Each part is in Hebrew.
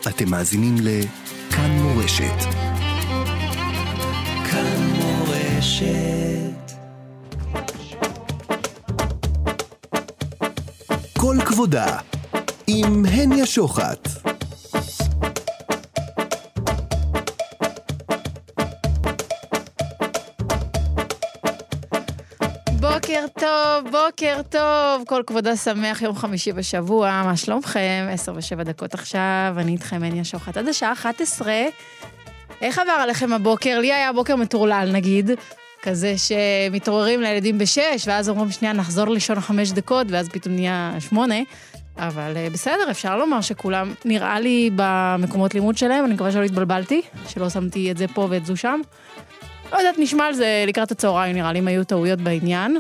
אתם מאזינים לכאן מורשת. כאן מורשת. כל כבודה עם הניה שוחט. בוקר טוב, כל כבודה שמח, יום חמישי בשבוע, מה שלומכם? 10:07 עכשיו, אני איתכם הניה שוחט, עד השעה 11. איך עבר עליכם הבוקר? לי היה בוקר מטורלל נגיד, כזה שמתעוררים לילדים ב6, ואז אומרים שנייה נחזור לישון 5 דקות, ואז פתאום נהיה 8, אבל בסדר, אפשר לומר שכולם נראה לי במקומות לימוד שלהם, אני מקווה שלא התבלבלתי, שלא שמתי את זה פה ואת זו שם. לא יודעת, נשמע על זה לקראת הצהריים, נראה לי אם היו טעויות בעניין.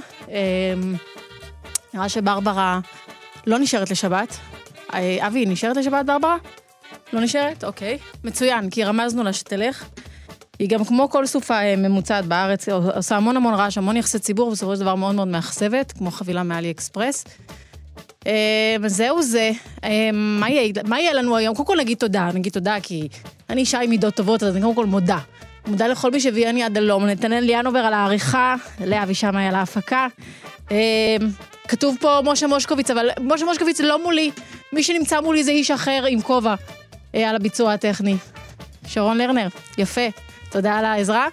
נראה שברברה לא נשארת לשבת. אבי, נשארת לשבת ברברה? לא נשארת? אוקיי. מצוין, כי רמזנו לה שתלך. היא גם כמו כל סופה ממוצעת בארץ, עושה המון רעש, המון יחסי ציבור, בסופו של דבר מאוד מאוד מאכזבת, כמו חבילה מאלי אקספרס. זהו זה. מה יהיה לנו היום? קודם כל נגיד תודה, כי אני אישה עם מידות טובות, אז אני קודם כל מודה לכל מי שהביאני עד הלום, נתנן ליאנובר על העריכה, לאבי שם היה להפקה. כתוב פה משה מושקוביץ, אבל משה מושקוביץ לא מולי, מי שנמצא מולי זה איש אחר עם כובע על הביצוע הטכני. שרון לרנר, יפה, תודה על העזרה.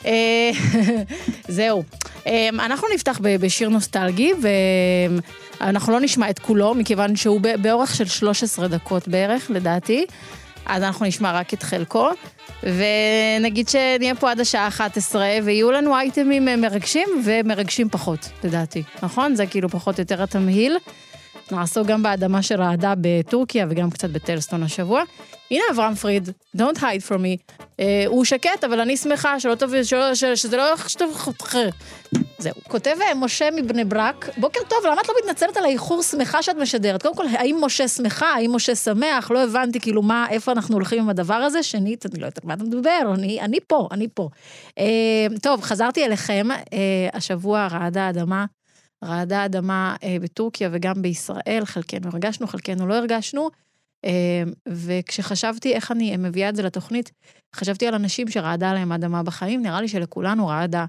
זהו. אנחנו נפתח בשיר נוסטלגי, ואנחנו לא נשמע את כולו, מכיוון שהוא באורך של 13 דקות בערך, לדעתי, אז אנחנו נשמע רק את חלקו. ונגיד שנהיה פה עד השעה 11, ויהיו לנו אייטמים מרגשים ומרגשים פחות, לדעתי. נכון? זה כאילו פחות יותר התמהיל. נעסוק גם באדמה שרעדה בטורקיה, וגם קצת בטלסטון השבוע. הנה אברהם פריד, don't hide from me. הוא שקט, אבל אני שמחה שלא טוב, שזה לא אחר. זהו. כותב משה מבני ברק, בוקר טוב, למה את לא מתנצלת על האיחור שמחה שאת משדרת? קודם כל, האם משה שמחה, האם משה שמח? לא הבנתי כאילו איפה אנחנו הולכים עם הדבר הזה, שנית, אני לא יודעת מה אתה מדבר, אני פה. טוב, חזרתי אליכם, השבוע רעדה האדמה בטורקיה וגם בישראל, חלקנו הרגשנו, חלקנו לא הרגשנו, וכשחשבתי איך אני מביאה את זה לתוכנית, חשבתי על אנשים שרעדה להם אדמה בחיים, נראה לי שלכולנו רעדה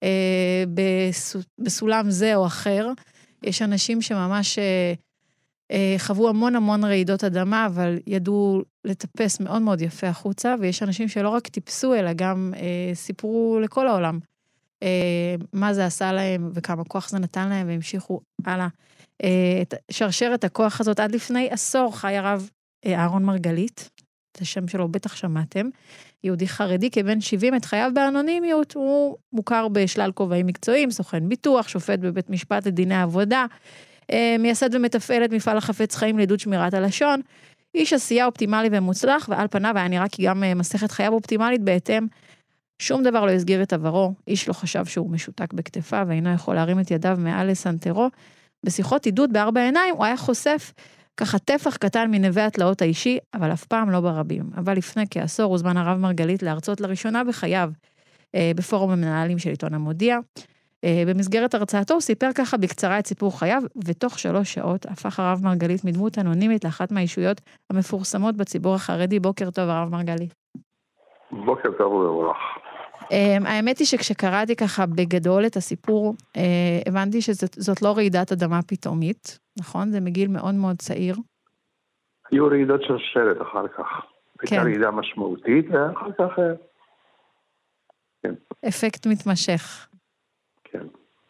בסולם זה או אחר, יש אנשים שממש חוו המון רעידות אדמה, אבל ידעו לטפס מאוד מאוד יפה החוצה, ויש אנשים שלא רק טיפסו, אלא גם סיפרו לכל העולם, מה זה עשה להם וכמה כוח זה נתן להם, והמשיכו הלאה. שרשרת הכוח הזאת עד לפני עשור חי הרב אהרון מרגלית, את השם שלו בטח שמעתם, יהודי חרדי כבן 70 את חייו באנונימיות, הוא מוכר בשלל כובעים מקצועיים, סוכן ביטוח, שופט בבית משפט לדיני עבודה, מייסד ומתפעל את מפעל החפץ חיים לעידוד שמירת הלשון, איש עשייה אופטימלי ומוצלח, ועל פניו היה נראה כי גם מסכת חייו אופטימלית בהתאם, שום דבר לא הסגיר את עברו, איש לא חשב שהוא משותק בכתפיו, ואינו יכול להרים את ידיו מעל לסנטרו, בשיחות עידוד בארבע עיניים, הוא היה חושף ככה טפח קטן מנווה התלאות האישי, אבל אף פעם לא ברבים. אבל לפני כעשור הוזמן הרב מרגלית להרצות לראשונה בחייו, בפורום המנהלים של עיתון המודיע. במסגרת הרצאתו הוא סיפר ככה בקצרה את סיפור חייו, ותוך 3 שעות הפך הרב מרגלית מדמות אנונימית לאחת מהאישויות המפורסמות בציבור החרדי. בוקר טוב הרב מרגלית. בוקר טוב וברך. האמת היא שכשקראתי ככה בגדול את הסיפור, הבנתי שזאת לא רעידת אדמה פתאומית, נכון? זה מגיל מאוד מאוד צעיר. היו רעידות שרשרת אחר כך. הייתה רעידה משמעותית, ואחר כך... כן. אפקט מתמשך. כן.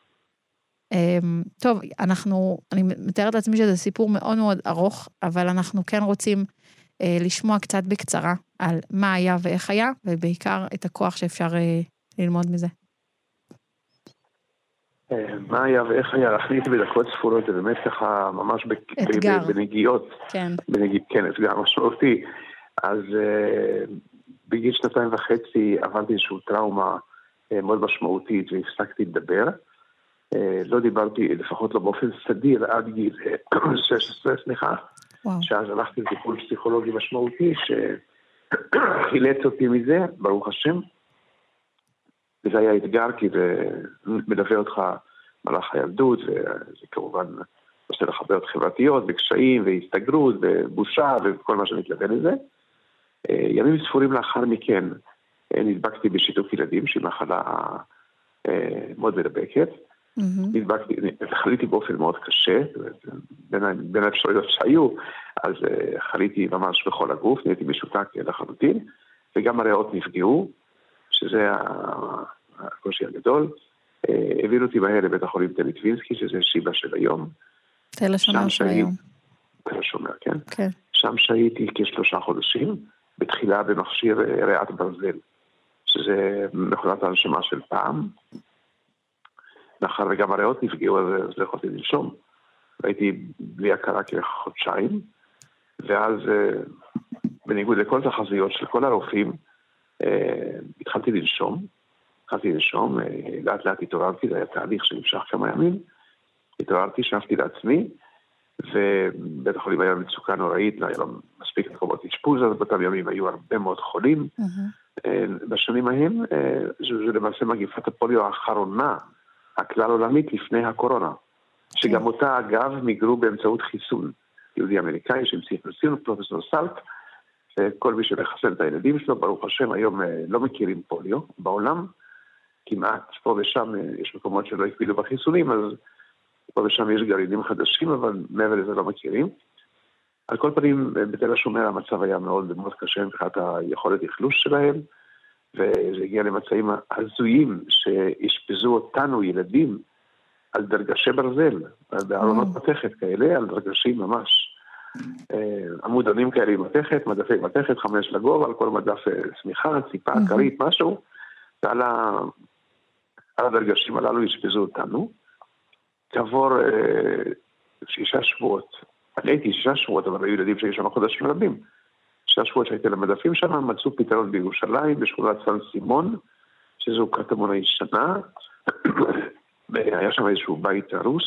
טוב, אני מתארת לעצמי שזה סיפור מאוד מאוד ארוך, אבל אנחנו כן רוצים לשמוע קצת בקצרה על מה היה ואיך היה, ובעיקר את הכוח שאפשר ללמוד מזה. מה היה ואיך היה, להחליט בדקות ספורות, זה באמת ככה ממש בנגיעות. כן. כן, אתגר משמעותי. אז בגיל 2.5 עברתי איזושהי טראומה מאוד משמעותית, והפסקתי לדבר. לא דיברתי, לפחות לא באופן סדיר, עד גיל 16, שאז הלכתי לטיפול פסיכולוגי משמעותי, שחילץ אותי מזה, ברוך השם. וזה היה אתגר, כי זה מלווה אותך מלאך הילדות, וזה כמובן עושה לך בעיות חברתיות, וקשיים, והסתגרות, ובושה, וכל מה שמתלווה לזה. ימים ספורים לאחר מכן נדבקתי בשיתוק ילדים, שהיא מחלה מאוד מדבקת. חליתי באופן מאוד קשה, בין האפשרויות שהיו, אז חליתי ממש בכל הגוף, נהייתי משותק לחלוטין, וגם הריאות נפגעו, שזה הקושי הגדול. העבירו אותי מהר לבית החולים תל ליטווינסקי, שזה שיבא של היום. תל השומר של היום. תל השומר, כן. כן. שם שהייתי כ3 חודשים, בתחילה במכשיר ריאת ברזל, שזה מכונת הנשמה של פעם. לאחר וגם הריאות נפגעו, אז לא יכולתי לנשום. והייתי בלי הכרה כחודשיים, ואז בניגוד לכל תחזיות של כל הרופאים, התחלתי לנשום, לאט לאט התעוררתי, זה היה תהליך שנמשך כמה ימים, התעוררתי, שבתי לעצמי, ובית החולים היה מצוקה נוראית, לא היה לו מספיק מקומות אשפוז, אז באותם ימים היו הרבה מאוד חולים. בשנים ההם, זה למעשה מגיפת הפוליו האחרונה, הכלל עולמית לפני הקורונה, שגם אותה אגב מיגרו באמצעות חיסון יהודי אמריקאי שהמציא חיסון, פרופסור סלק, וכל מי שמחסן את הילדים שלו, ברוך השם, היום לא מכירים פוליו בעולם, כמעט פה ושם יש מקומות שלא הקפידו בחיסונים, אז פה ושם יש גרעינים חדשים, אבל מעבר לזה לא מכירים. על כל פנים, בתל השומר המצב היה מאוד מאוד קשה מבחינת היכולת אכלוס שלהם, וזה הגיע למצעים הזויים שהשפזו אותנו ילדים על דרגשי ברזל, בארונות מתכת כאלה, על דרגשים ממש עמודונים כאלה עם מתכת, מדפי מתכת, 5 לגובה, על כל מדף סמיכה, ציפה, קרית, משהו, ועל הדרגשים הללו השפזו אותנו. כעבור 6 שבועות, אני הייתי 6 שבועות, אבל היו ילדים שהיו שם חודשים רבים, 6 שבועות שהייתי למדפים שם, מצאו פתרון בירושלים, בשכונת סן סימון, שזו קטמון הישנה, והיה שם איזשהו בית הרוס,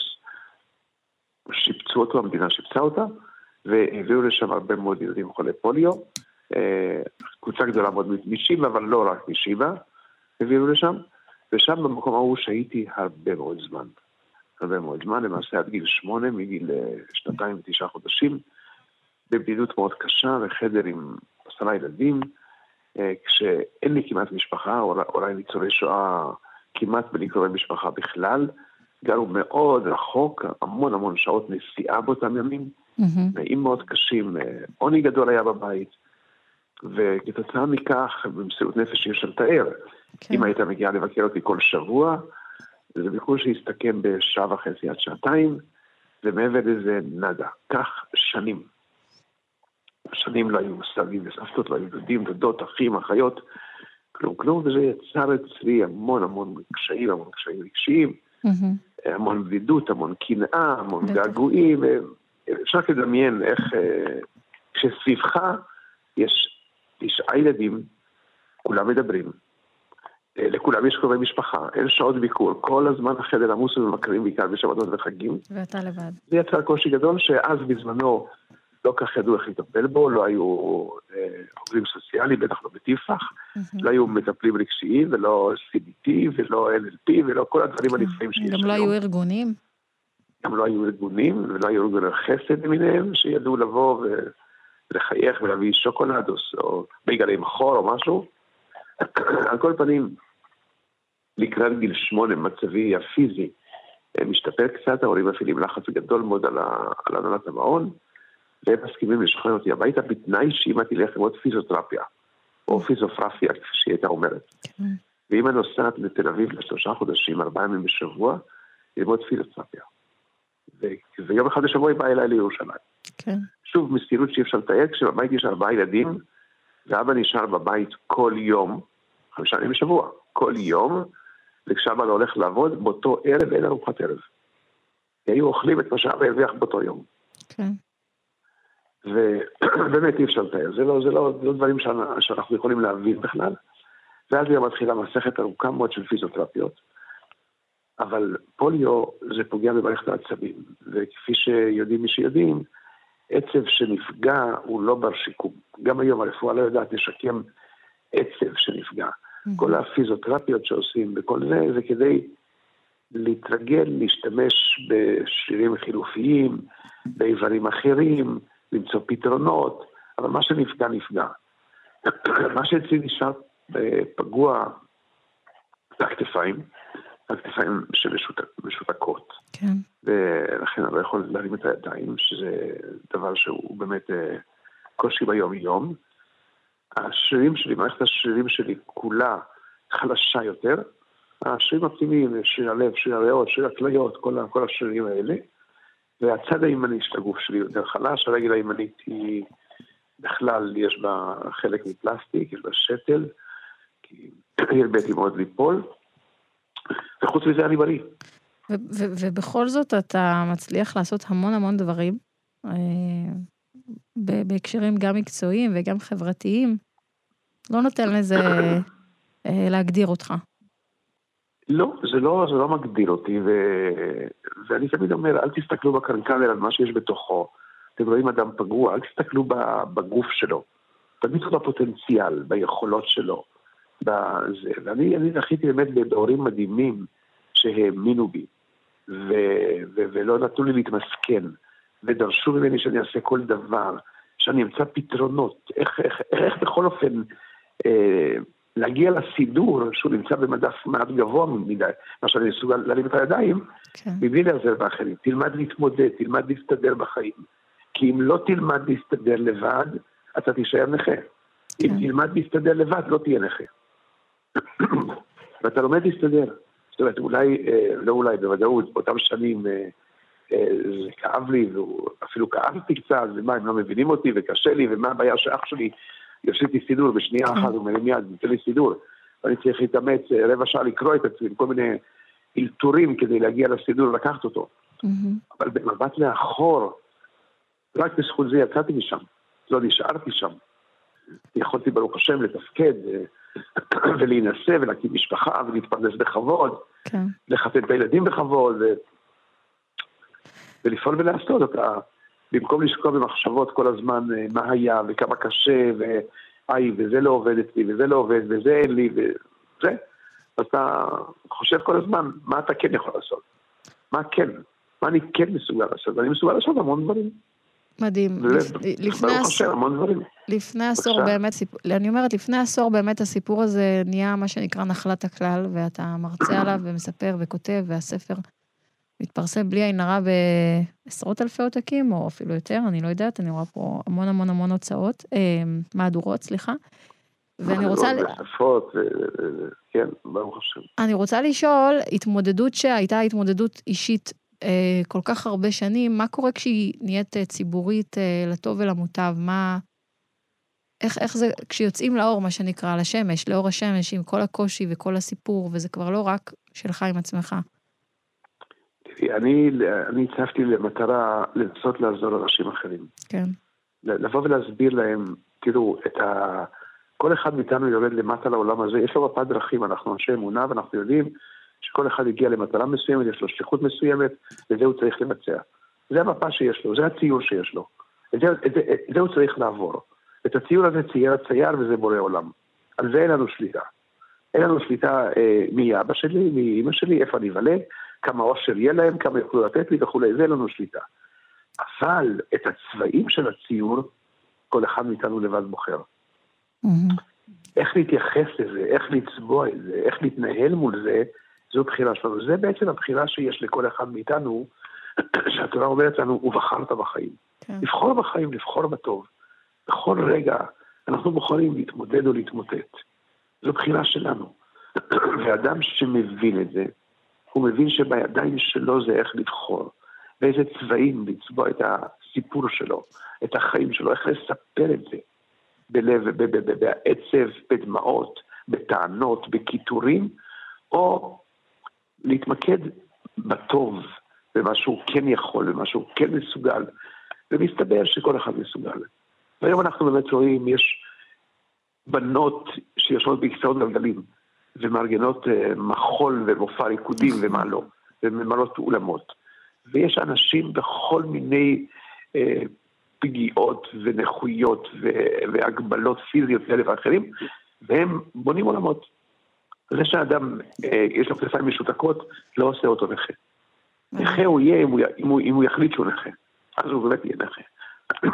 שיפצו אותו, המדינה שיפצה אותה, והביאו לשם הרבה מאוד ילדים חולי פוליו, קבוצה גדולה מאוד משיבה, אבל לא רק משיבה, הביאו לשם, ושם במקום ההוא שהייתי הרבה מאוד זמן, למעשה עד גיל 8, מגיל 2 ו9 חודשים, בבדידות מאוד קשה, וחדר עם 10 ילדים, כשאין לי כמעט משפחה, אולי ניצולי שואה כמעט בלי קרובי משפחה בכלל, גרו מאוד רחוק, המון שעות נסיעה באותם ימים, נעים מאוד קשים, עוני גדול היה בבית, וכתוצאה מכך, במסירות נפש שיש לתאר, אם היית מגיעה לבקר אותי כל שבוע, זה ביקור שהסתכם בשעה וחצי עד שעתיים, ומעבר לזה נדה. כך שנים. שנים לא היו סבים וסבתות, לא היו דודים, דודות, אחים, אחיות, כלום, וזה יצר אצלי המון קשיים, המון קשיים רגשיים, המון בדידות, המון קנאה, המון געגועים, אפשר לדמיין איך כשסביבך יש 9 ילדים, כולם מדברים, לכולם יש קרובי משפחה, אין שעות ביקור, כל הזמן החדר עמוס ומבקרים בעיקר בשבתות וחגים. ואתה לבד. זה יצר קושי גדול שאז בזמנו לא כך ידעו איך לטפל בו, לא היו חוקרים סוציאליים, בטח לא בטיפח, לא היו מטפלים רגשיים ולא CBT ולא NLP ולא כל הדברים הנפלאים שיש. גם לא היו ארגונים? גם לא היו ארגונים ולא היו ארגוני חסד למיניהם שידעו לבוא ולחייך ולהביא שוקולד או בייגלה עם חור או משהו. על כל פנים, לקראת גיל 8, מצבי הפיזי משתפר קצת, ההורים מפעילים לחץ גדול מאוד על הנהלת המעון, והם מסכימים לשחרר אותי הביתה, בתנאי שאמא תלך ללמוד פיזיותרפיה, או פיזיותרפיה, כפי שהיא הייתה אומרת. ואמא נוסעת לתל אביב ל3 חודשים, 4 ימים בשבוע, ללמוד פיזיותרפיה. ויום אחד בשבוע היא באה אליי לירושלים. שוב, מסירות שאי אפשר לתאר, כשבבית יש 4 ילדים, ואבא נשאר בבית כל יום, 5 ימים בשבוע, כל יום, וכשאבא לא הולך לעבוד, באותו ערב אין ארוחת ערב. היו אוכלים את מה שאבא הרוויח באותו יום. כן. ובאמת אי אפשר לתאר, זה לא דברים שאנחנו יכולים להבין בכלל. ואז היא מתחילה מסכת ארוכה מאוד של פיזיותרפיות, אבל פוליו זה פוגע במערכת העצבים, וכפי שיודעים מי שיודעים, עצב שנפגע הוא לא בר שיקום. גם היום הרפואה לא יודעת לשקם עצב שנפגע. כל הפיזיותרפיות שעושים בכל זה כדי להתרגל, להשתמש בשירים חילופיים, באיברים אחרים, למצוא פתרונות, אבל מה שנפגע נפגע. מה שאצלי נשאר פגוע זה הכתפיים שמשותקות. כן. ולכן אני לא יכול להרים את הידיים, שזה דבר שהוא באמת קושי ביום יום. השרירים שלי, מערכת השרירים שלי כולה חלשה יותר. השרירים הפנימיים, שריר הלב, שריר הריאות, שריר הכליות, כל השרירים האלה. והצד הימני של הגוף שלי יותר חלש, הרגל הימנית היא בכלל יש בה חלק מפלסטיק, יש בה שתל, כי הרבאתי מאוד ליפול, וחוץ מזה אני בריא. ובכל זאת אתה מצליח לעשות המון דברים, בהקשרים גם מקצועיים וגם חברתיים, לא נותן לזה להגדיר אותך. לא, זה לא מגדיר אותי, ואני תמיד אומר, אל תסתכלו בקרקל על מה שיש בתוכו, אתם רואים אדם פגוע, אל תסתכלו בגוף שלו, תמיד בפוטנציאל, ביכולות שלו, ואני זכיתי באמת בהורים מדהימים שהאמינו בי, ולא נתנו לי להתמסכן, ודרשו ממני שאני אעשה כל דבר, שאני אמצא פתרונות, איך בכל אופן להגיע לסידור שהוא נמצא במדף מעט גבוה מדי, מה שאני מסוגל להרים את הידיים, מבלי להזר באחרים, תלמד להתמודד, תלמד להסתדר בחיים, כי אם לא תלמד להסתדר לבד, אתה תישאר נכה. אם תלמד להסתדר לבד, לא תהיה נכה. ואתה לומד להסתדר. זאת אומרת, אולי, בוודאות, באותם שנים זה כאב לי, ואפילו כאבתי קצת, ומה, הם לא מבינים אותי, וקשה לי, ומה הבעיה שאח שלי יושב לי סידור בשנייה אחת, הוא מרים יד, נותן לי סידור, ואני צריך להתאמץ רבע שעה לקרוא את עצמי, כל מיני אלתורים כדי להגיע לסידור ולקחת אותו. אבל במבט לאחור, רק בזכות זה יצאתי משם, לא נשארתי שם. יכולתי ברוך השם לתפקד ולהינשא ולהקים משפחה ולהתפרנס בכבוד, לחתן את הילדים בכבוד ולפעול ולעשות אותה, במקום לשקוע במחשבות כל הזמן מה היה וכמה קשה וזה לא עובד אצלי וזה לא עובד וזה אין לי וזה, אז אתה חושב כל הזמן מה אתה כן יכול לעשות, מה אני כן מסוגל לעשות, ואני מסוגל לעשות המון דברים. מדהים. לפני עשור באמת, אני אומרת, לפני עשור באמת הסיפור הזה נהיה מה שנקרא נחלת הכלל, ואתה מרצה עליו ומספר וכותב, והספר מתפרסם בלי עין הרע בעשרות אלפי עותקים, או אפילו יותר, אני לא יודעת, אני רואה פה המון הוצאות, מהדורות, סליחה. ואני רוצה... כן, ברוך השם. אני רוצה לשאול, התמודדות שהייתה התמודדות אישית, כל כך הרבה שנים, מה קורה כשהיא נהיית ציבורית לטוב ולמוטב? איך זה, כשיוצאים לאור, מה שנקרא, לשמש, לאור השמש, עם כל הקושי וכל הסיפור, וזה כבר לא רק שלך עם עצמך? אני הצבתי למטרה לנסות לעזור לאנשים אחרים. כן. לבוא ולהסביר להם, תראו, כל אחד מאיתנו יורד למטה לעולם הזה, יש לו מפת דרכים, אנחנו אנשי אמונה, ואנחנו יודעים שכל אחד הגיע למטרה מסוימת, יש לו שליחות מסוימת, וזה הוא צריך לבצע. זה המפה שיש לו, זה הציור שיש לו. את זה הוא צריך לעבור. את הציור הזה צייר הצייר, וזה בורא עולם. על זה אין לנו שליטה. אין לנו שליטה מאבא שלי, מאמא שלי, איפה אני אבלה, כמה אושר יהיה להם, כמה יוכלו לתת לי וכו', זה אין לנו שליטה. אבל את הצבעים של הציור, כל אחד מאיתנו לבד בוחר. איך להתייחס לזה, איך לצבוע את זה, איך להתנהל מול זה, זו בחירה שלנו. זה בעצם הבחירה שיש לכל אחד מאיתנו, שהתורה אומרת לנו, ובחרת בחיים. לבחור בחיים, לבחור בטוב. בכל רגע אנחנו בוחרים להתמודד או להתמוטט. זו בחירה שלנו. ואדם שמבין את זה, הוא מבין שבידיים שלו זה איך לבחור, ואיזה צבעים לצבוע את הסיפור שלו, את החיים שלו, איך לספר את זה, בלב, בעצב, בדמעות, בטענות, בכיתורים, או להתמקד בטוב, במה שהוא כן יכול, במה שהוא כן מסוגל, ומסתבר שכל אחד מסוגל. והיום אנחנו באמת רואים, יש בנות שיושבות בכיסאות גלגלים, ומארגנות מחול ומופע ריקודים ומה לא, וממלאות אולמות. ויש אנשים בכל מיני פגיעות ונכויות והגבלות פיזיות כאלה ואחרים, והם בונים עולמות. זה שהאדם יש לו כתפיים משותקות, לא עושה אותו נכה. נכה הוא יהיה אם הוא יחליט שהוא נכה. אז הוא באמת יהיה נכה.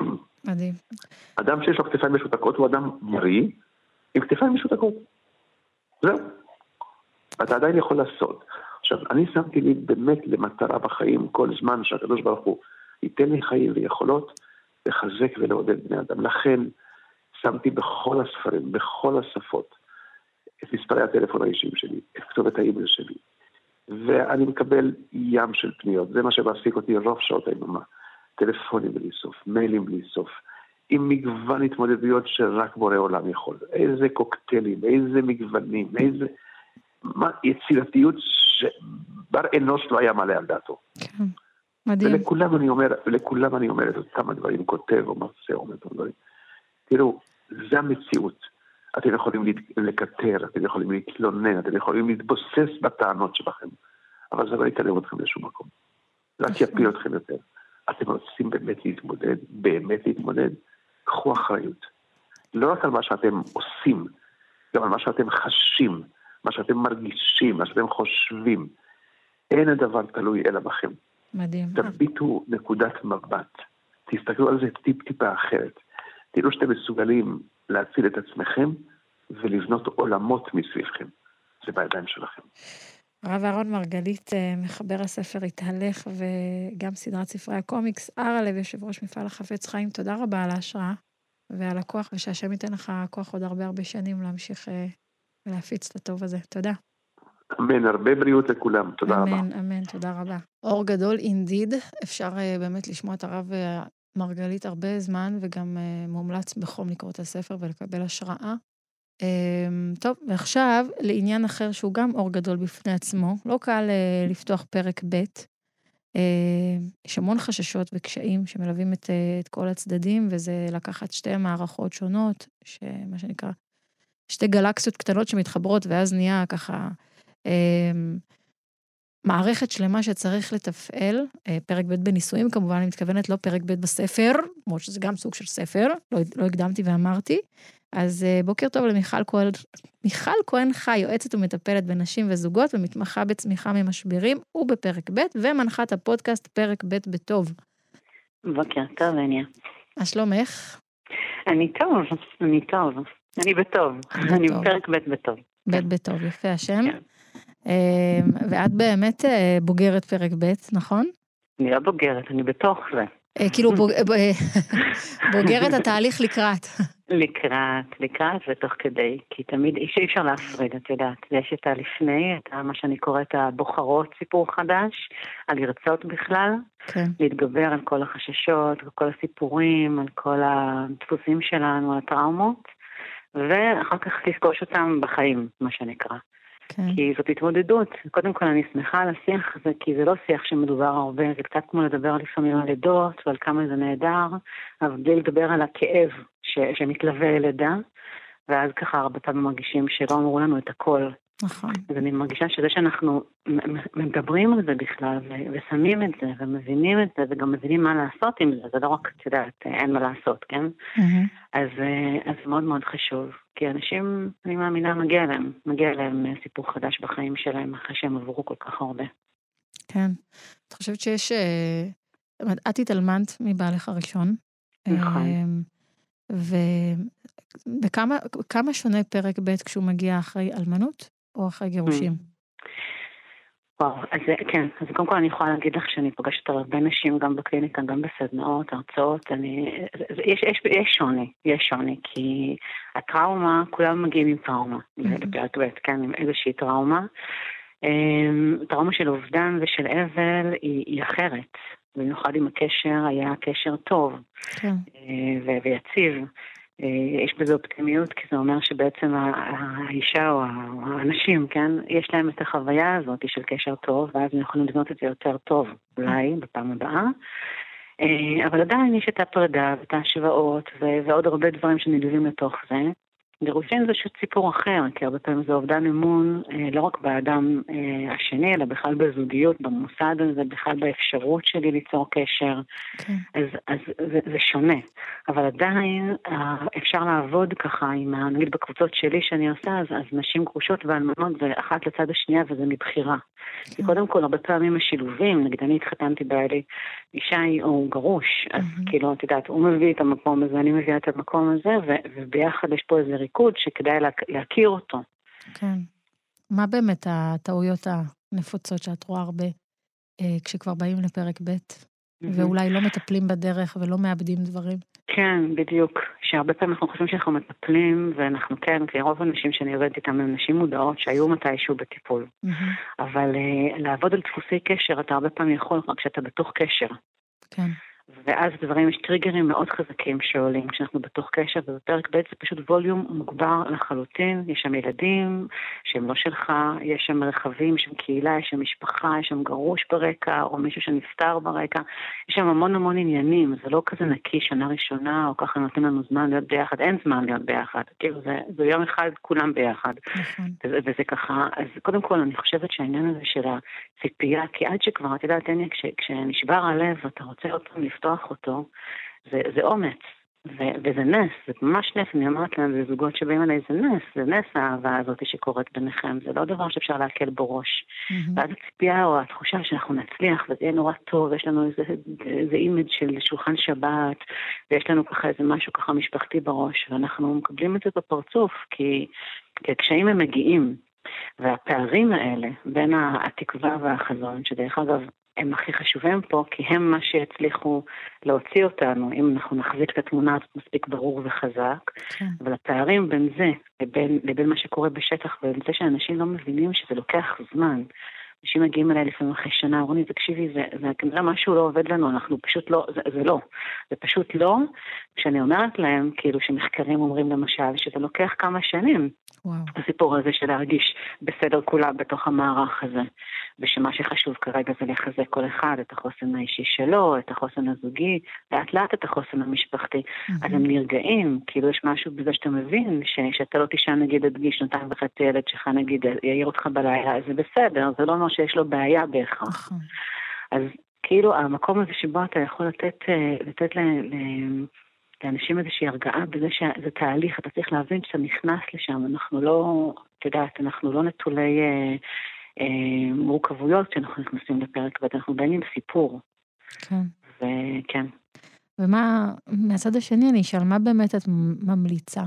מדהים. אדם שיש לו כתפיים משותקות הוא אדם בריא עם כתפיים משותקות. זהו. אתה עדיין יכול לעשות. עכשיו, אני שמתי לי באמת למטרה בחיים כל זמן שהקדוש ברוך הוא ייתן לי חיים ויכולות לחזק ולעודד בני אדם. לכן שמתי בכל הספרים, בכל השפות, את מספרי הטלפון האישיים שלי, את כתובת האימייל שלי. ואני מקבל ים של פניות. זה מה שמעסיק אותי רוב שעות היממה. טלפונים בלי סוף, מיילים בלי סוף, עם מגוון התמודדויות שרק בורא עולם יכול. איזה קוקטיילים, איזה מגוונים, איזה יצירתיות שבר אנוש לא היה מעלה על דעתו. כן, מדהים. ולכולם אני אומר את אותם הדברים, כותב או מרצה או דברים. תראו, זה המציאות. אתם יכולים לקטר, אתם יכולים להתלונן, אתם יכולים להתבוסס בטענות שלכם, אבל זה לא יקדם אתכם לשום מקום. רק יפיל אתכם יותר. אתם רוצים באמת להתמודד, קחו אחריות. לא רק על מה שאתם עושים, גם על מה שאתם חשים, מה שאתם מרגישים, מה שאתם חושבים. אין הדבר תלוי אלא בכם. מדהים. תביטו נקודת מבט. תסתכלו על זה טיפה אחרת. תראו שאתם מסוגלים להציל את עצמכם ולבנות עולמות מסביבכם. זה בידיים שלכם. הרב אהרון מרגלית, מחבר הספר התהלך וגם סדרת ספרי הקומיקס, ארלב, יושב ראש מפעל החפץ חיים, תודה רבה על ההשראה ועל הכוח, ושהשם ייתן לך כוח עוד הרבה שנים להמשיך ולהפיץ את הטוב הזה. תודה. אמן, הרבה בריאות לכולם, תודה רבה. אמן, תודה רבה. אור גדול אינדיד, אפשר באמת לשמוע את הרב מרגלית הרבה זמן, וגם מומלץ בחום לקרוא את הספר ולקבל השראה. טוב, ועכשיו לעניין אחר שהוא גם אור גדול בפני עצמו, לא קל לפתוח פרק ב', יש המון חששות וקשיים שמלווים את כל הצדדים, וזה לקחת שתי מערכות שונות, מה שנקרא, שתי גלקסיות קטנות שמתחברות, ואז נהיה ככה מערכת שלמה שצריך לתפעל, פרק ב' בניסויים, כמובן אני מתכוונת לא פרק ב' בספר, כמו שזה גם סוג של ספר, לא הקדמתי ואמרתי, אז בוקר טוב למיכל כהן, מיכל כהן חי, יועצת ומטפלת בנשים וזוגות, ומתמחה בצמיחה ממשברים, ובפרק ב', ומנחת הפודקאסט פרק ב' בטוב. בוקר טוב, הניה. מה שלומך? אני טוב. אני בטוב. אני בפרק ב' בטוב. ב' בטוב, יפה השם. ואת באמת בוגרת פרק ב', נכון? אני לא בוגרת, אני בתוך זה. כאילו בוגרת התהליך לקראת. לקראת ותוך כדי, כי תמיד אי אפשר להפריד, את יודעת, יש את הלפני, את מה שאני קוראת הבוחרות סיפור חדש, על לרצות בכלל, כן. להתגבר על כל החששות, על כל הסיפורים, על כל הדפוסים שלנו, על הטראומות, ואחר כך לפגוש אותם בחיים, מה שנקרא. כן. כי זאת התמודדות. קודם כל אני שמחה על השיח הזה, כי זה לא שיח שמדובר הרבה, זה קצת כמו לדבר לפעמים על לידות ועל כמה זה נהדר, אבל בלי לדבר על הכאב שמתלווה ללידה, ואז ככה הרבה פעמים מרגישים שלא אמרו לנו את הכל. נכון. אז אני מרגישה שזה שאנחנו מדברים על זה בכלל, ושמים את זה, ומבינים את זה, וגם מבינים מה לעשות עם זה, זה לא רק, את יודעת, אין מה לעשות, כן? אז מאוד מאוד חשוב, כי אנשים, אני מאמינה, מגיע להם סיפור חדש בחיים שלהם, אחרי שהם עברו כל כך הרבה. כן. את חושבת שיש, את התאלמנת מבעלך הראשון. נכון. וכמה שונה פרק ב' כשהוא מגיע אחרי אלמנות, או אחרי גירושים? וואו, אז כן, אז קודם כל אני יכולה להגיד לך שאני פוגשת הרבה נשים, גם בקליניקה, גם בסדנאות, הרצאות, יש שוני, כי הטראומה, כולם מגיעים עם טראומה, לפרק ב', כן, עם איזושהי טראומה. טראומה של אובדן ושל אבל היא אחרת, במיוחד אם הקשר היה קשר טוב, ויציב. יש בזה אופטימיות, כי זה אומר שבעצם האישה או האנשים, כן, יש להם את החוויה הזאת של קשר טוב, ואז הם יכולים לבנות את זה יותר טוב, אולי בפעם הבאה. אבל עדיין יש את הפרידה ואת ההשוואות, ועוד הרבה דברים שנלווים לתוך זה. גירושין זה סיפור אחר, כי הרבה פעמים זה אובדן אמון, לא רק באדם השני, אלא בכלל בזוגיות, במוסד הזה, בכלל באפשרות שלי ליצור קשר. אז זה שונה. אבל עדיין אפשר לעבוד ככה, נגיד בקבוצות שלי שאני עושה, אז נשים גרושות ואלמנות זה אחת לצד השנייה, וזה מבחירה. כי קודם כל, הרבה פעמים השילובים, נגיד אני התחתנתי בעלי, אישה הוא גרוש, אז כאילו, את יודעת, הוא מביא את המקום הזה, אני מביאה את המקום הזה, וביחד יש פה איזה ריקוד שכדאי להכיר אותו. כן. מה באמת הטעויות הנפוצות שאת רואה הרבה, כשכבר באים לפרק ב' ואולי לא מטפלים בדרך ולא מאבדים דברים? כן, בדיוק. שהרבה פעמים אנחנו חושבים שאנחנו מטפלים, ואנחנו כן, כי רוב האנשים שאני עובדת איתם הם נשים מודעות שהיו מתישהו בטיפול. אבל לעבוד על דפוסי קשר, אתה הרבה פעמים יכול רק כשאתה בתוך קשר. כן. ואז דברים, יש טריגרים מאוד חזקים שעולים כשאנחנו בתוך קשר, ובפרק ב' זה פשוט ווליום מוגבר לחלוטין, יש שם ילדים שהם לא שלך, יש שם מרחבים, יש שם קהילה, יש שם משפחה, יש שם גרוש ברקע, או מישהו שנפטר ברקע, יש שם המון המון עניינים, זה לא כזה נקי שנה ראשונה, או ככה נותנים לנו זמן להיות ביחד, אין זמן להיות ביחד, כאילו זה יום אחד כולם ביחד, וזה ככה, אז קודם כל אני חושבת שהעניין הזה של הציפייה, כי עד שכבר, את יודעת, כשנשבר הלב, אתה רוצה עוד פעם לפתוח אותו, זה אומץ, וזה נס, זה ממש נס, אני אמרת להם, זה זוגות שבאים עליי, זה נס האהבה הזאת שקורית ביניכם, זה לא דבר שאפשר להקל בו ראש. ואז הציפייה או התחושה שאנחנו נצליח, וזה יהיה נורא טוב, יש לנו איזה אימג' של שולחן שבת, ויש לנו ככה איזה משהו ככה משפחתי בראש, ואנחנו מקבלים את זה בפרצוף, כי הקשיים הם מגיעים, והפערים האלה בין התקווה והחזון, שדרך אגב, הם הכי חשובים פה, כי הם מה שיצליחו להוציא אותנו, אם אנחנו נחזיק את התמונה הזאת מספיק ברור וחזק, אבל הפערים בין זה לבין מה שקורה בשטח, ובין זה שאנשים לא מבינים שזה לוקח זמן. אנשים מגיעים אליי לפעמים אחרי שנה, רוני, תקשיבי, זה כנראה משהו לא עובד לנו, אנחנו פשוט לא, זה פשוט לא, כשאני אומרת להם, כאילו שמחקרים אומרים למשל, שזה לוקח כמה שנים, הסיפור הזה של להרגיש בסדר כולם בתוך המערך הזה, ושמה שחשוב כרגע זה לחזק כל אחד, את החוסן האישי שלו, את החוסן הזוגי, לאט לאט את החוסן המשפחתי, אז הם נרגעים, כאילו יש משהו בזה שאתה מבין, שאתה לא תישן נגיד עד גיל 2.5 ילד שלך נגיד יעיר אותך בלילה, זה בסדר, זה לא אומר שיש לו בעיה בהכרח. אז כאילו המקום הזה שבו אתה יכול לתת לאנשים איזושהי הרגעה בזה שזה תהליך, אתה צריך להבין שאתה נכנס לשם, אנחנו לא, את יודעת, אנחנו לא נטולי מורכבויות שאנחנו נכנסים לפרק, ואנחנו באים סיפור. כן. וכן. ומה, מהצד השני אני אשאל, מה באמת את ממליצה?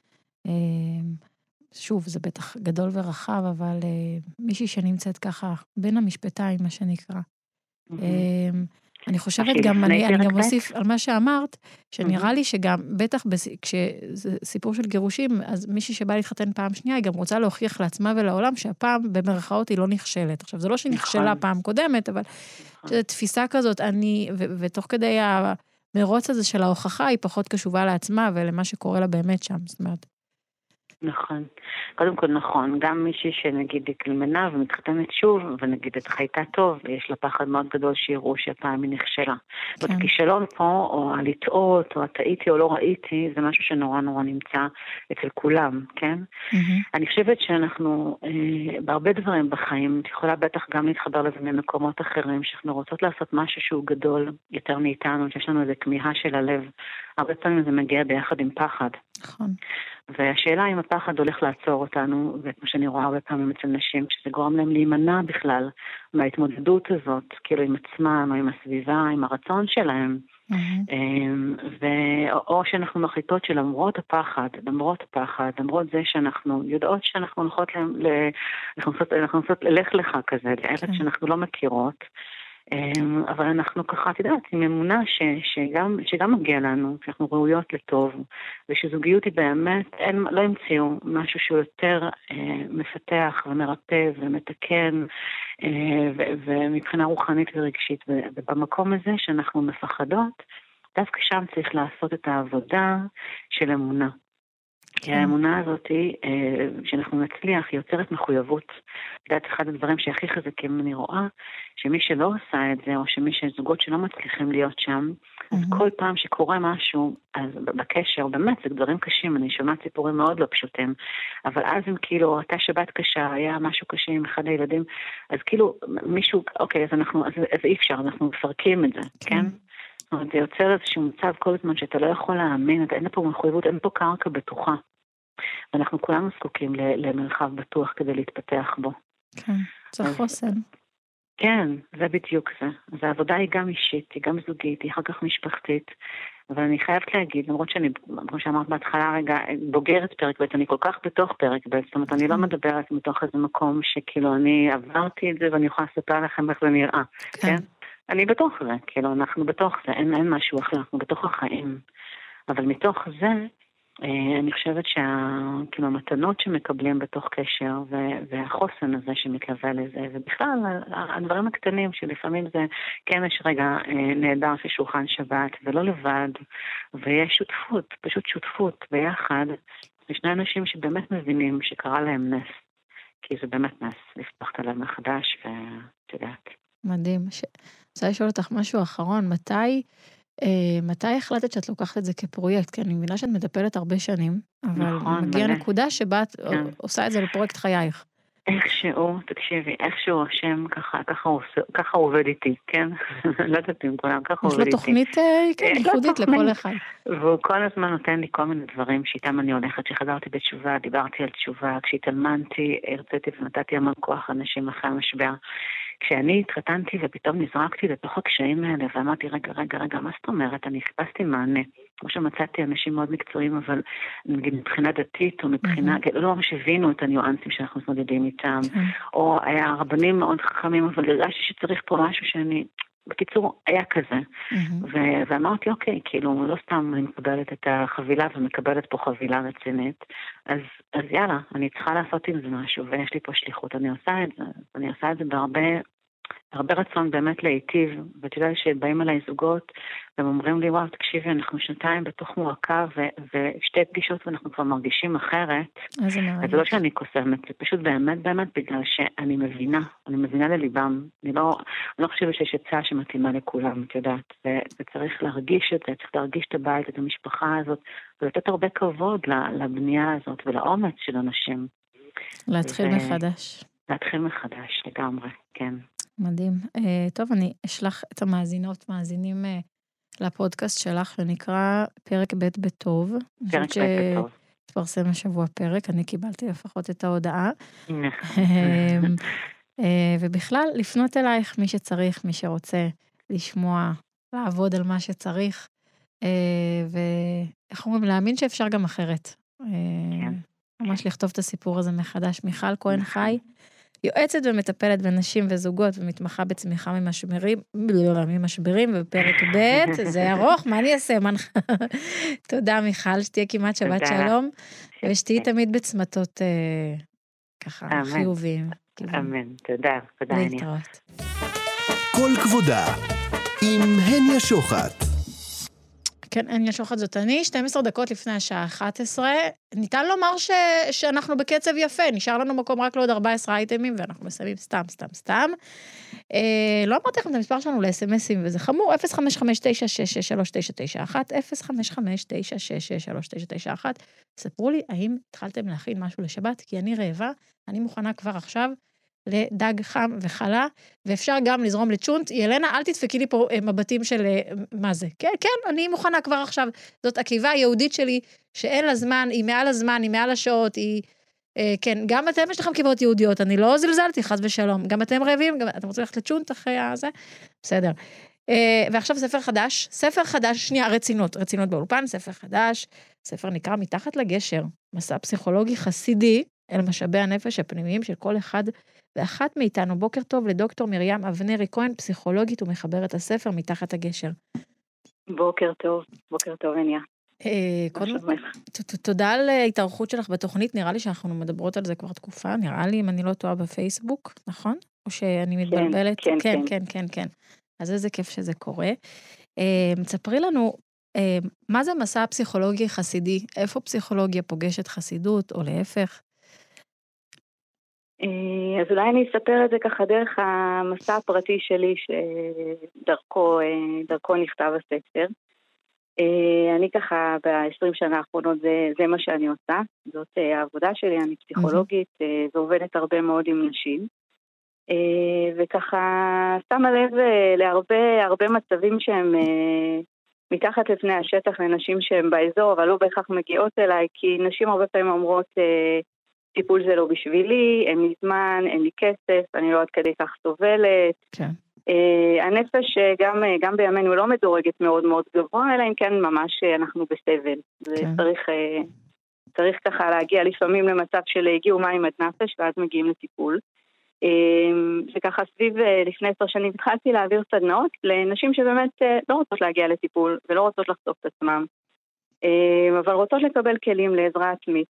שוב, זה בטח גדול ורחב, אבל מישהי שנמצאת ככה בין המשפטיים, מה שנקרא. אני חושבת גם, אני גם אוסיף על מה שאמרת, שנראה לי שגם, בטח כשזה סיפור של גירושים, אז מישהי שבא להתחתן פעם שנייה, היא גם רוצה להוכיח לעצמה ולעולם, שהפעם במרכאות היא לא נכשלת. עכשיו, זה לא שנכשלה פעם קודמת, אבל שזו תפיסה כזאת, ותוך כדי המרוץ הזה של ההוכחה, היא פחות קשובה לעצמה, ולמה שקורה לה באמת שם, זאת אומרת. נכון. קודם כל נכון, גם מישהי שנגיד התלמנה ומתחתנת שוב, ונגיד את חייתה טוב, ויש לה פחד מאוד גדול שיראו שהפעם היא נכשלה. זאת כישלון פה, או הלטעות, או הטעיתי או לא ראיתי, זה משהו שנורא נורא נמצא אצל כולם, כן? אני חושבת שאנחנו, בהרבה דברים בחיים, את יכולה בטח גם להתחבר לזה ממקומות אחרים, שאנחנו רוצות לעשות משהו שהוא גדול יותר מאיתנו, שיש לנו איזו כמיהה של הלב. הרבה פעמים זה מגיע ביחד עם פחד. נכון. והשאלה אם הפחד הולך לעצור אותנו, וכמו שאני רואה הרבה פעמים אצל נשים, שזה גורם להם להימנע בכלל מההתמודדות הזאת, כאילו עם עצמם, או עם הסביבה, עם הרצון שלהם, או שאנחנו מחליטות שלמרות הפחד, למרות זה שאנחנו יודעות שאנחנו הולכות ללך לך כזה, לארץ שאנחנו לא מכירות, אבל אנחנו ככה, את יודעת, עם אמונה שגם מגיע לנו, שאנחנו ראויות לטוב, ושזוגיות היא באמת, לא המציאו משהו שהוא יותר מפתח ומרפא ומתקן, ומבחינה רוחנית ורגשית, ובמקום הזה שאנחנו מפחדות, דווקא שם צריך לעשות את העבודה של אמונה. כי האמונה הזאת שאנחנו נצליח, היא יוצרת מחויבות. יודעת, אחד הדברים שהכי חזקים אני רואה, שמי שלא עושה את זה, או זוגות שלא מצליחים להיות שם, אז כל פעם שקורה משהו, אז בקשר, באמת, זה דברים קשים, אני שומעת סיפורים מאוד לא פשוטים, אבל אז הם כאילו, אותה שבת קשה, היה משהו קשה עם אחד הילדים, אז כאילו, מישהו, אוקיי, אז אי אפשר, אנחנו מפרקים את זה, כן? זאת אומרת, זה יוצר איזשהו מצב כל הזמן שאתה לא יכול להאמין, אין פה מחויבות, אין פה קרקע בטוחה. ואנחנו כולנו זקוקים למרחב בטוח כדי להתפתח בו. כן, זה חוסן. כן, זה בדיוק זה. אז העבודה היא גם אישית, היא גם זוגית, היא אחר כך משפחתית. אבל אני חייבת להגיד, למרות שאני, כמו שאמרת בהתחלה רגע, בוגרת פרק ב', אני כל כך בתוך פרק ב', זאת אומרת, אני לא מדברת מתוך איזה מקום שכאילו אני עברתי את זה ואני יכולה לספר לכם איך זה נראה, כן? אני בתוך זה, כאילו אנחנו בתוך זה, אין משהו אחר, אנחנו בתוך החיים. אבל מתוך זה, אני חושבת כאילו המתנות שמקבלים בתוך קשר, והחוסן הזה שמתלווה לזה, ובכלל הדברים הקטנים שלפעמים זה, כן יש רגע נהדר של שולחן שבת, ולא לבד, ויש שותפות, פשוט שותפות ביחד, ושני אנשים שבאמת מבינים שקרה להם נס, כי זה באמת נס, לפתוח את הלב מחדש, ואת יודעת. מדהים. רוצה לשאול אותך משהו אחרון, מתי החלטת שאת לוקחת את זה כפרויקט? כי אני מבינה שאת מטפלת הרבה שנים, אבל מגיע נקודה שבה את עושה את זה לפרויקט חייך. איכשהו, תקשיבי, איכשהו השם ככה עובד איתי, כן? לא יודעת אם כולם, ככה עובד איתי. יש לו תוכנית ייחודית לכל אחד. והוא כל הזמן נותן לי כל מיני דברים שאיתם אני הולכת, שחזרתי בתשובה, דיברתי על תשובה, כשהתאלמנתי, הרציתי ונתתי המון כוח אנשים אחרי המשבר. כשאני התחתנתי ופתאום נזרקתי לתוך הקשיים האלה, ואמרתי, רגע, מה זאת אומרת? אני חיפשתי מענה. כמו שמצאתי אנשים מאוד מקצועיים, אבל נגיד מבחינה דתית, או מבחינה, לא ממש הבינו את הניואנסים שאנחנו מתמודדים איתם, או היה רבנים מאוד חכמים, אבל הרגשתי שצריך פה משהו שאני, בקיצור, היה כזה. ואמרתי, אוקיי, כאילו, לא סתם אני מקבלת את החבילה, ומקבלת פה חבילה רצינית, אז יאללה, אני צריכה לעשות עם זה משהו, ויש לי פה שליחות, אני עושה את זה בהרבה רצון באמת להיטיב, ואתה יודע שבאים אליי זוגות, והם אומרים לי, וואו, תקשיבי, אנחנו שנתיים בתוך מועקה, ושתי פגישות ואנחנו כבר מרגישים אחרת. אז זה לא שאני קוסמת, זה פשוט באמת בגלל שאני מבינה לליבם. אני לא חושבת שיש הצעה שמתאימה לכולם, את יודעת, וצריך להרגיש את זה, צריך להרגיש את הבית, את המשפחה הזאת, ולתת הרבה כבוד לבנייה הזאת, ולאומץ של אנשים. להתחיל מחדש לגמרי, כן. מדהים. טוב, אני אשלח את מאזינים לפודקאסט שלך, שנקרא פרק ב' בטוב. פרק ב' בטוב. התפרסם השבוע פרק, אני קיבלתי לפחות את ההודעה. ובכלל, לפנות אלייך מי שצריך, מי שרוצה לשמוע, לעבוד על מה שצריך, ואיך אומרים, להאמין שאפשר גם אחרת. ממש לכתוב את הסיפור הזה מחדש. מיכל כהן חי, יועצת ומטפלת בנשים וזוגות, ומתמחה בצמיחה ממשברים, ובפרק ב', זה ארוך, מה אני אעשה? תודה מיכל, שתהיה כמעט שבת שלום, ושתהי תמיד בצמתות ככה חיוביים. אמן, תודה. להתראות. כל כבודה, עם הניה שוחט. כן, הניה שוחט זאת אני, 12 דקות לפני השעה 11, ניתן לומר שאנחנו בקצב יפה, נשאר לנו מקום רק לעוד 14 אייטמים, ואנחנו מסיימים סתם. לא אמרתי לכם את המספר שלנו ל-SMSים, וזה חמור, 055-966-3991, 055-966-3991, ספרו לי, האם התחלתם להכין משהו לשבת, כי אני רעבה, אני מוכנה כבר עכשיו, לדג חם וחלה, ואפשר גם לזרום לצ'ונט. ילנה, אל תדפקי לי פה מבטים של מה זה. כן, אני מוכנה כבר עכשיו. זאת עקיבה היהודית שלי, שאין לה זמן, היא מעל הזמן, היא מעל השעות, היא... כן, גם אתם יש לכם קיבות יהודיות, אני לא זלזלתי, חס ושלום. גם אתם רעבים, גם אתם רוצים ללכת לצ'ונט אחרי הזה? בסדר. ועכשיו ספר חדש, שנייה, רצינות באולפן, ספר חדש, ספר נקרא מתחת לגשר, מסע פסיכולוגי חסידי, אל משאבי הנפש הפנימיים של כל אחד ואחת מאיתנו. בוקר טוב לדוקטור מרים אבנרי כהן, פסיכולוגית ומחברת הספר מתחת הגשר. בוקר טוב, הניה. תודה על ההתארחות שלך בתוכנית, נראה לי שאנחנו מדברות על זה כבר תקופה, נראה לי אם אני לא טועה בפייסבוק, נכון? או שאני מתבלבלת? כן. אז איזה כיף שזה קורה. תספרי לנו מה זה מסע פסיכולוגי חסידי? איפה פסיכולוגיה פוגשת חסידות, או להפך? אז אולי אני אספר את זה ככה דרך המסע הפרטי שלי, שדרכו נכתב הספר. אני ככה ב-20 שנה האחרונות, זה מה שאני עושה. זאת העבודה שלי, אני פסיכולוגית, ועובדת הרבה מאוד עם נשים. וככה שמה לב להרבה מצבים שהם מתחת לפני השטח לנשים שהן באזור, אבל לא בהכרח מגיעות אליי, כי נשים הרבה פעמים אומרות, טיפול זה לא בשבילי, אין לי זמן, אין לי כסף, אני לא עד כדי כך סובלת. כן. הנפש גם בימינו לא מדורגת מאוד מאוד גבוה, אלא אם כן ממש אנחנו בסבל. כן. צריך ככה להגיע לפעמים למצב של הגיעו מים עד נפש, ואז מגיעים לטיפול. וככה סביב לפני 10 שנים התחלתי להעביר סדנאות לנשים שבאמת לא רוצות להגיע לטיפול, ולא רוצות לחשוף את עצמם, אבל רוצות לקבל כלים לעזרה עצמית.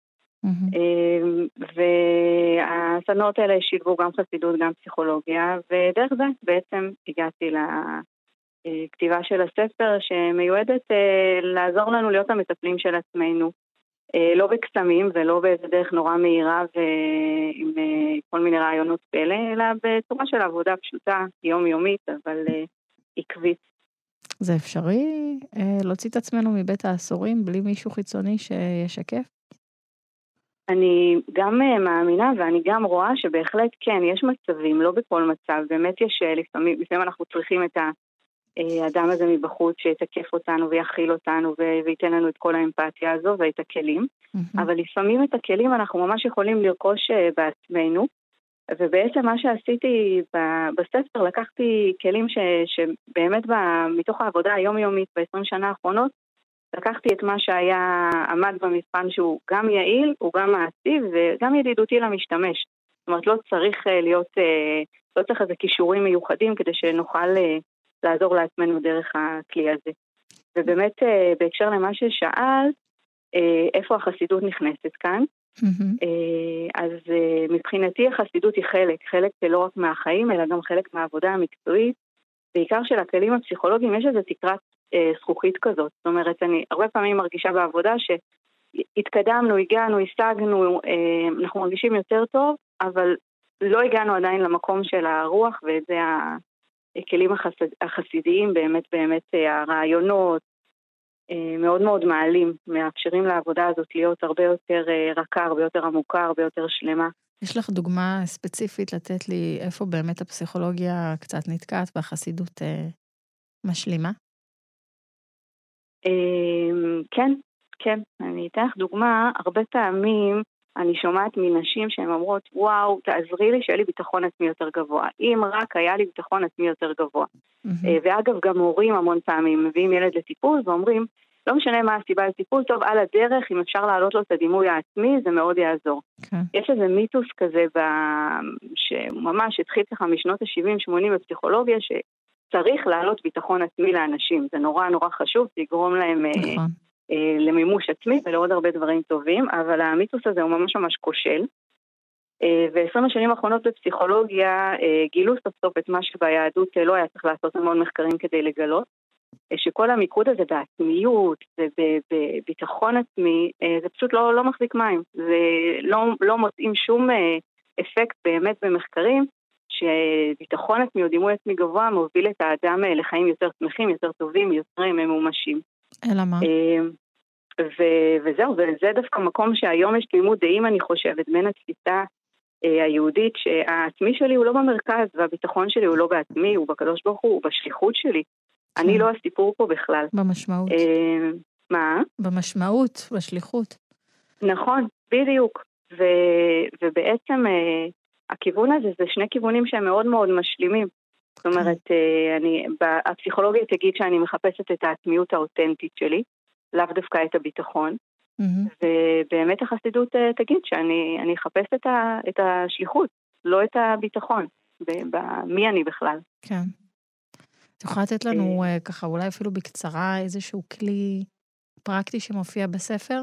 והסדנאות האלה שילבו גם חסידות, גם פסיכולוגיה, ודרך זה בעצם הגעתי לכתיבה של הספר שמיועדת לעזור לנו להיות המטפלים של עצמנו, לא בקסמים ולא באיזה דרך נורא מהירה ועם כל מיני רעיונות פלא, אלא בצורה של עבודה פשוטה, יומיומית, אבל עקבית. זה אפשרי להוציא את עצמנו מבית האסורים בלי מישהו חיצוני שישקף? אני גם מאמינה ואני גם רואה שבהחלט כן, יש מצבים, לא בכל מצב, באמת יש לפעמים אנחנו צריכים את האדם הזה מבחוץ שיתקף אותנו ויכיל אותנו וייתן לנו את כל האמפתיה הזו ואת הכלים, אבל לפעמים את הכלים אנחנו ממש יכולים לרכוש בעצמנו, ובעצם מה שעשיתי בספר, לקחתי כלים שבאמת מתוך העבודה היומיומית ב-20 שנה האחרונות, לקחתי את מה שהיה עמד במבחן שהוא גם יעיל, הוא גם מעשי וגם ידידותי למשתמש. זאת אומרת, לא צריך איזה קישורים מיוחדים כדי שנוכל לעזור לעצמנו דרך הכלי הזה. ובאמת, בהקשר למה ששאל, איפה החסידות נכנסת כאן? אז מבחינתי החסידות היא חלק לא רק מהחיים, אלא גם חלק מהעבודה המקצועית. בעיקר של הכלים הפסיכולוגיים יש איזו תקרת זכוכית כזאת. זאת אומרת, אני הרבה פעמים מרגישה בעבודה שהתקדמנו, הגענו, השגנו, אנחנו מרגישים יותר טוב, אבל לא הגענו עדיין למקום של הרוח, ואת זה הכלים החסידיים, באמת הרעיונות מאוד מאוד מעלים, מאפשרים לעבודה הזאת להיות הרבה יותר רכה, הרבה יותר עמוקה, הרבה יותר שלמה. יש לך דוגמה ספציפית לתת לי איפה באמת הפסיכולוגיה קצת נתקעת והחסידות משלימה? כן. אני אתן לך דוגמה. הרבה פעמים אני שומעת מנשים שהן אומרות, וואו, תעזרי לי שיהיה לי ביטחון עצמי יותר גבוה. אם רק היה לי ביטחון עצמי יותר גבוה. ואגב, גם הורים המון פעמים מביאים ילד לטיפול ואומרים, לא משנה מה הסיבה לטיפול, טוב, על הדרך, אם אפשר להעלות לו את הדימוי העצמי, זה מאוד יעזור. יש איזה מיתוס כזה שממש התחיל ככה משנות ה-70-80 בפסיכולוגיה, שצריך להעלות ביטחון עצמי לאנשים. זה נורא נורא חשוב, זה יגרום להם למימוש עצמי ולעוד הרבה דברים טובים, אבל המיתוס הזה הוא ממש כושל. ו20 השנים האחרונות בפסיכולוגיה גילו סוף סוף את מה שביהדות לא היה צריך לעשות המון מחקרים כדי לגלות, שכל המיקוד הזה בעצמיות ובביטחון עצמי, זה פשוט לא מחזיק מים. זה לא מוצאים שום אפקט באמת במחקרים, שביטחון עצמי או דימוי עצמי גבוה מוביל את האדם לחיים יותר שמחים, יותר טובים, יותר ממומשים. אלא מה? וזהו, וזה דווקא מקום שהיום יש תמימות דעים, אני חושבת, בין התפיסה היהודית, שהעצמי שלי הוא לא במרכז, והביטחון שלי הוא לא בעצמי, הוא בקדוש ברוך הוא בשליחות שלי. אני לא הסיפור פה בכלל. במשמעות. מה? במשמעות, בשליחות. נכון, בדיוק. ובעצם הכיוון הזה, זה שני כיוונים שהם מאוד מאוד משלימים. זאת אומרת, הפסיכולוגיה תגיד שאני מחפשת את העצמיות האותנטית שלי, לאו דווקא את הביטחון, ובאמת החסידות תגיד שאני אחפש את השליחות, לא את הביטחון, במי אני בכלל. כן. את יכולה לתת לנו ככה, אולי אפילו בקצרה, איזשהו כלי פרקטי שמופיע בספר?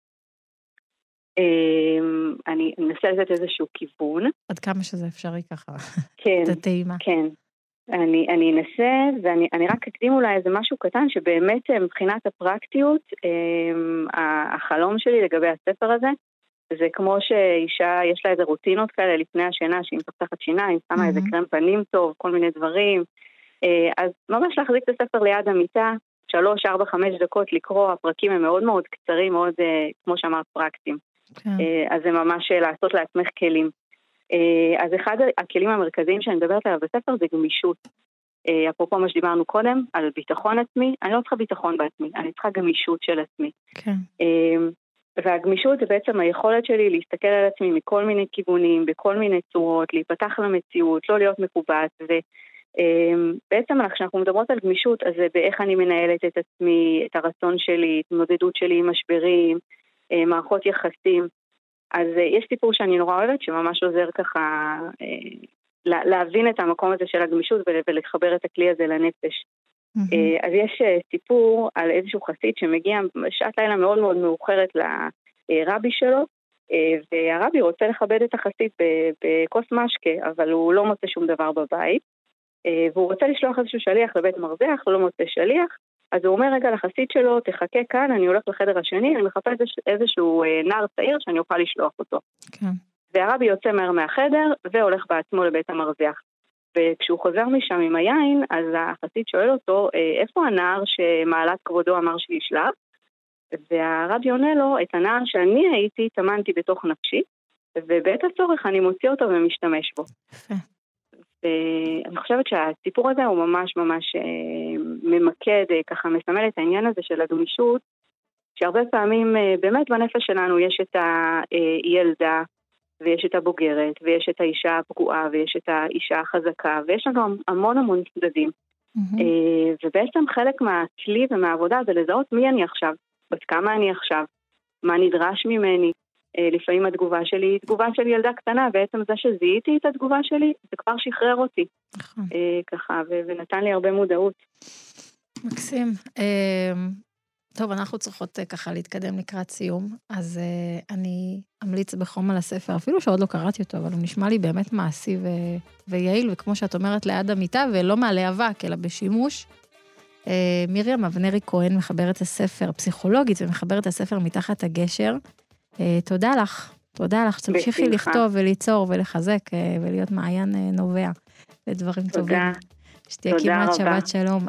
אני אנסה לתת איזשהו כיוון. עד כמה שזה אפשרי ככה. כן, את הטעימה. כן. אני אנסה, ואני רק אקדים אולי איזה משהו קטן, שבאמת מבחינת הפרקטיות, החלום שלי לגבי הספר הזה, זה כמו שאישה, יש לה איזה רוטינות כאלה לפני השינה, שהיא מפתחת שיניים, שמה איזה קרם פנים טוב, כל מיני דברים. אז ממש להחזיק את הספר ליד המיטה, 3, 4, 5 דקות לקרוא, הפרקים הם מאוד מאוד קצרים, מאוד, כמו שאמרת, פרקטיים. אז זה ממש לעשות לעצמך כלים. אז אחד הכלים המרכזיים שאני מדברת עליו בספר זה גמישות. אפרופו מה שדיברנו קודם, על ביטחון עצמי, אני לא צריכה ביטחון בעצמי, אני צריכה גמישות של עצמי. והגמישות זה בעצם היכולת שלי להסתכל על עצמי מכל מיני כיוונים, בכל מיני צורות, להיפתח למציאות, לא להיות מקובעת. ובעצם כשאנחנו מדברות על גמישות, אז זה באיך אני מנהלת את עצמי, את הרצון שלי, התמודדות שלי עם משברים, מערכות יחסים. אז יש סיפור שאני נורא אוהבת, שממש עוזר ככה להבין את המקום הזה של הגמישות ולחבר את הכלי הזה לנפש. אז יש סיפור על איזשהו חסיד שמגיע בשעת לילה מאוד מאוד מאוחרת לרבי שלו, והרבי רוצה לכבד את החסיד בכוס משקה, אבל הוא לא מוצא שום דבר בבית, והוא רוצה לשלוח איזשהו שליח לבית מרזח, הוא לא מוצא שליח, אז הוא אומר רגע לחסיד שלו, תחכה כאן, אני הולך לחדר השני, אני מחפש איזשהו נער צעיר שאני אוכל לשלוח אותו. כן. והרבי יוצא מהר מהחדר והולך בעצמו לבית המרזח. וכשהוא חוזר משם עם היין, אז החסיד שואל אותו, איפה הנער שמעלת כבודו אמר שישלח? והרבי עונה לו, את הנער שאני הייתי, תמנתי בתוך נפשי, ובעת הצורך אני מוציא אותו ומשתמש בו. ואני חושבת שהסיפור הזה הוא ממש ממש ממקד, ככה מסמל את העניין הזה של הגמישות, שהרבה פעמים באמת בנפש שלנו יש את הילדה, ויש את הבוגרת, ויש את האישה הפגועה, ויש את האישה החזקה, ויש לנו המון המון צדדים. ובעצם חלק מהכלי ומהעבודה זה לזהות מי אני עכשיו, בת כמה אני עכשיו, מה נדרש ממני. לפעמים התגובה שלי היא תגובה של ילדה קטנה, בעצם זה שזיהיתי את התגובה שלי, זה כבר שחרר אותי. ככה, ונתן לי הרבה מודעות. מקסים. טוב, אנחנו צריכות ככה להתקדם לקראת סיום, אז אני אמליץ בחום על הספר, אפילו שעוד לא קראתי אותו, אבל הוא נשמע לי באמת מעשי ויעיל, וכמו שאת אומרת, ליד המיטה, ולא מהלהבה, אלא בשימוש. מרים אבנרי כהן מחברת הספר, פסיכולוגית, ומחברת הספר מתחת הגשר. תודה לך, תמשיכי לכתוב וליצור ולחזק, ולהיות מעיין נובע לדברים טובים. שתהיה כמעט שבת שלום.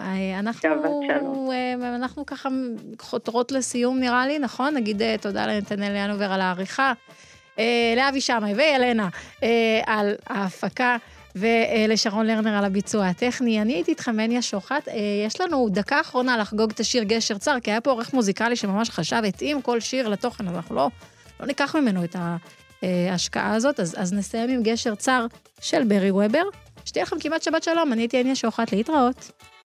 אנחנו ככה חותרות לסיום נראה לי, נכון? נגיד תודה לנתנאל ינובר על העריכה, לאבי שמאי וילנה על ההפקה, ולשרון לרנר על הביצוע הטכני. אני הייתי איתכם הניה שוחט. יש לנו דקה אחרונה לחגוג את השיר גשר צר, כי היה פה עורך מוזיקלי שממש חשב, התאים כל שיר לתוכן, אז אנחנו לא ניקח ממנו את ההשקעה הזאת, אז נסיים עם גשר צר של ברי וובר. שתהיה לכם כמעט שבת שלום, אני הייתי הניה שוחט, להתראות.